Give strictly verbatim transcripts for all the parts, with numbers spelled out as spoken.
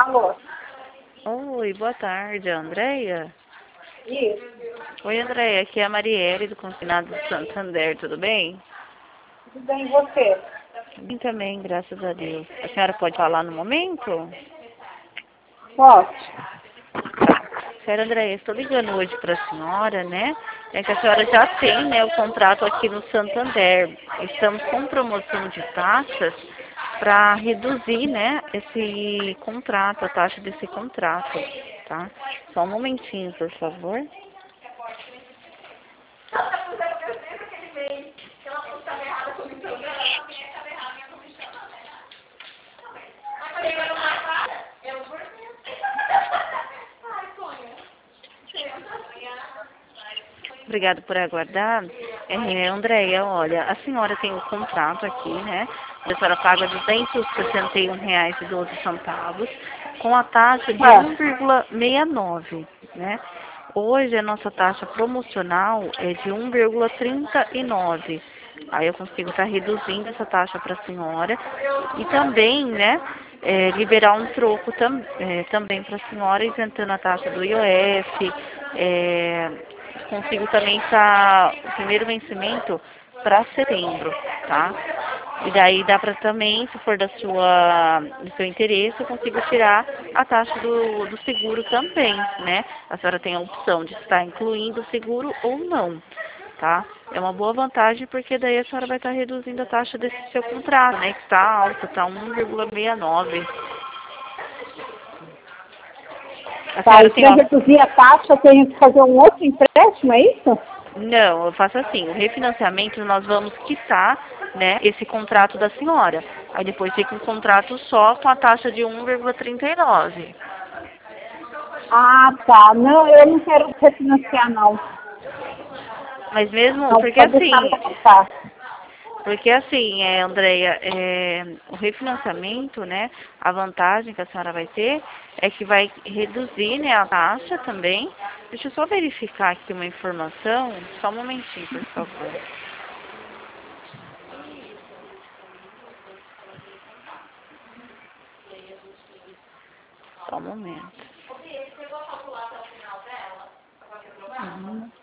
Alô? Oi, boa tarde, Andréia. Isso. Oi, Andréia, aqui é a Marielle do Confinado do Santander, tudo bem? Tudo bem, e você? Bem também, graças a Deus. A senhora pode falar no momento? Posso? Tá. Senhora Andréia, estou ligando hoje para a senhora, né? É que a senhora já tem, né, o contrato aqui no Santander. Estamos com promoção de taxas para reduzir, né, esse contrato, a taxa desse contrato, tá? Só um momentinho, por favor. Obrigada por aguardar. É, Andréia, olha, a senhora tem um contrato aqui, né? A senhora paga duzentos e sessenta e um reais e doze centavos com a taxa de Ah, um vírgula sessenta e nove, né? Hoje a nossa taxa promocional é de um vírgula trinta e nove. Aí eu consigo estar reduzindo essa taxa para a senhora e também, né, é, liberar um troco tam, é, também para a senhora, isentando a taxa do I O F, é, consigo também estar o primeiro vencimento para setembro, tá? E daí dá para também, se for da sua, do seu interesse, eu consigo tirar a taxa do, do seguro também, né? A senhora tem a opção de estar incluindo o seguro ou não, tá? É uma boa vantagem porque daí a senhora vai estar reduzindo a taxa desse seu contrato, né? Que está alta, está um vírgula sessenta e nove. A tá, senhora e tem, para ó, reduzir a taxa, eu tenho que fazer um outro empréstimo, é isso? não, eu faço assim, o refinanciamento nós vamos quitar, né, esse contrato da senhora. Aí depois fica um contrato só com a taxa de um vírgula trinta e nove. Ah, tá. Não, eu não quero refinanciar, não. Mas mesmo, Não, porque pode deixar assim, como tá. porque assim, é, Andréia, é, o refinanciamento, né, a vantagem que a senhora vai ter é que vai reduzir, né, a taxa também. Deixa eu só verificar aqui uma informação, só um momentinho, por favor. Só um momento. Uhum.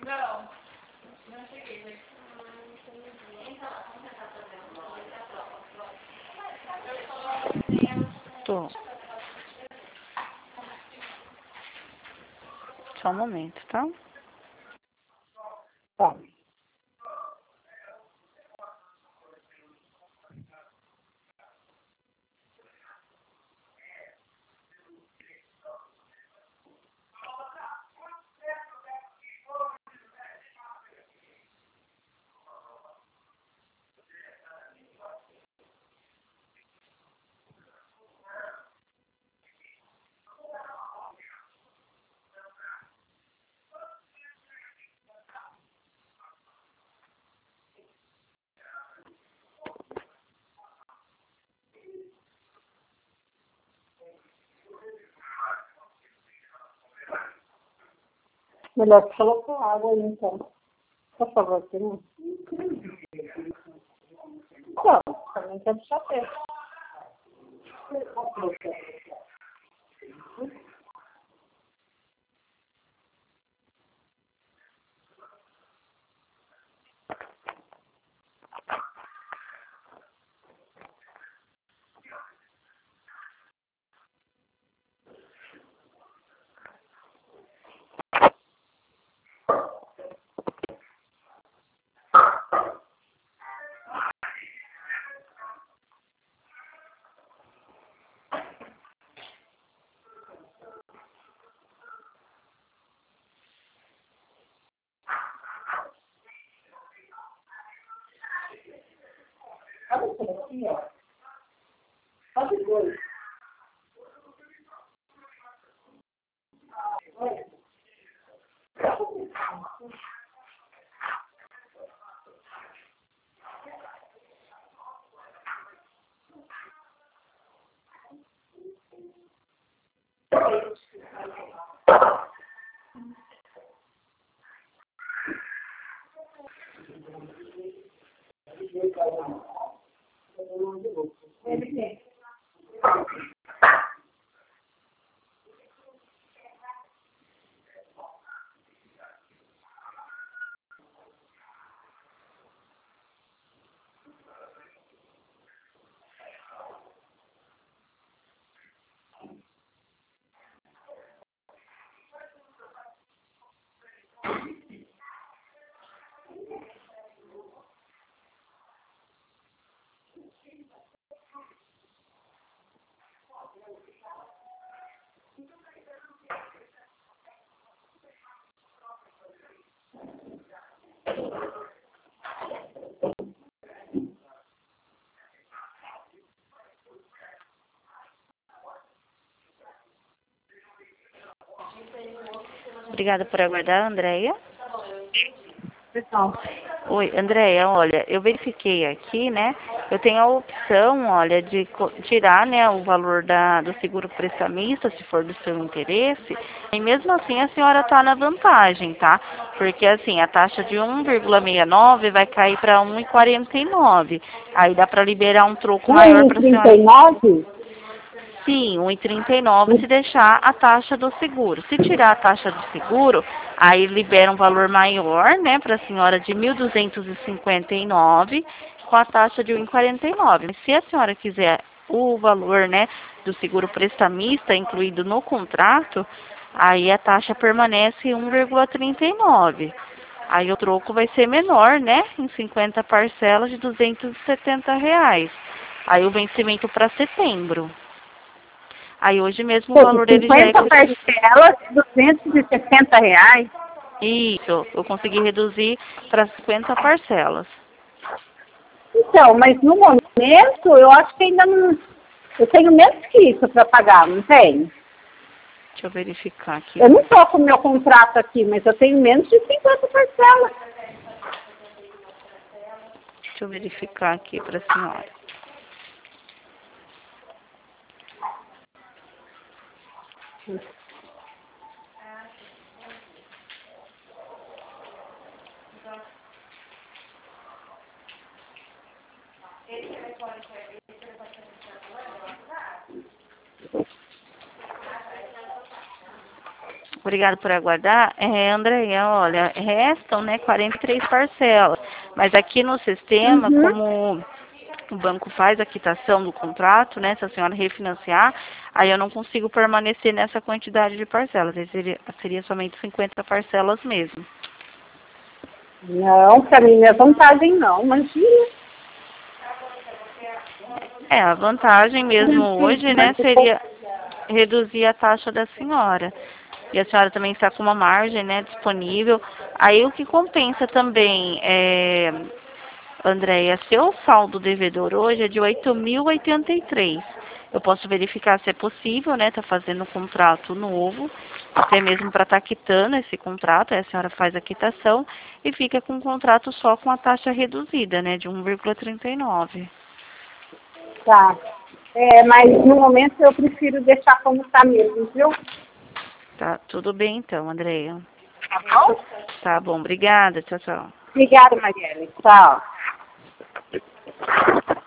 Tô. Só um momento, tá? Tá. Melhor que colocar água aí, então. Por favor, senhor. Não, também quero deixar perto. Olha isso aqui, ó. Faz dois. Ele tem. Obrigada por aguardar, Andréia. Pessoal. Oi, Andréia, olha, eu verifiquei aqui, né? Eu tenho a opção, olha, de co- tirar, né, o valor da, do seguro prestamista, se for do seu interesse. E mesmo assim a senhora está na vantagem, tá? Porque assim, a taxa de um vírgula sessenta e nove vai cair para um vírgula quarenta e nove. Aí dá para liberar um troco maior para a senhora. um vírgula trinta e nove? Sim, um vírgula trinta e nove se deixar a taxa do seguro. Se tirar a taxa do seguro, aí libera um valor maior, né, para a senhora de mil duzentos e cinquenta e nove com a taxa de um vírgula quarenta e nove. Mas se a senhora quiser o valor, né, do seguro prestamista incluído no contrato, aí a taxa permanece um vírgula trinta e nove. Aí o troco vai ser menor, né, em cinquenta parcelas de duzentos e setenta reais. Aí o vencimento para setembro. Aí hoje mesmo o Pô, valor dele já é... cinquenta parcelas, duzentos e sessenta reais. Isso, eu consegui reduzir para cinquenta parcelas. Então, mas no momento, eu acho que ainda não... Eu tenho menos que isso para pagar, não tenho? Deixa eu verificar aqui. Eu não estou com o meu contrato aqui, mas eu tenho menos de cinquenta parcelas. Deixa eu verificar aqui para a senhora. Obrigada por aguardar. É, Andréia, olha, restam, né, quarenta e três parcelas. Mas aqui no sistema, Uhum. como o banco faz a quitação do contrato, né, se a senhora refinanciar, aí eu não consigo permanecer nessa quantidade de parcelas. Aí seria, seria somente cinquenta parcelas mesmo. Não, para mim não é vantagem não, imagina. É, a vantagem mesmo hoje, né, Mas eu tô- seria reduzir a taxa da senhora. E a senhora também está com uma margem, né, disponível. Aí o que compensa também, é, Andréia, seu saldo devedor hoje é de oito mil e oitenta e três. Eu posso verificar se é possível, né, tá fazendo um contrato novo, até mesmo para estar quitando esse contrato, aí a senhora faz a quitação e fica com um contrato só com a taxa reduzida, né, de um vírgula trinta e nove. Tá. É, mas no momento eu prefiro deixar como está mesmo, viu? Tá, tudo bem então, Andréia. Tá bom? Tá bom, obrigada, tchau, tchau. Obrigada, Marielle. Tchau.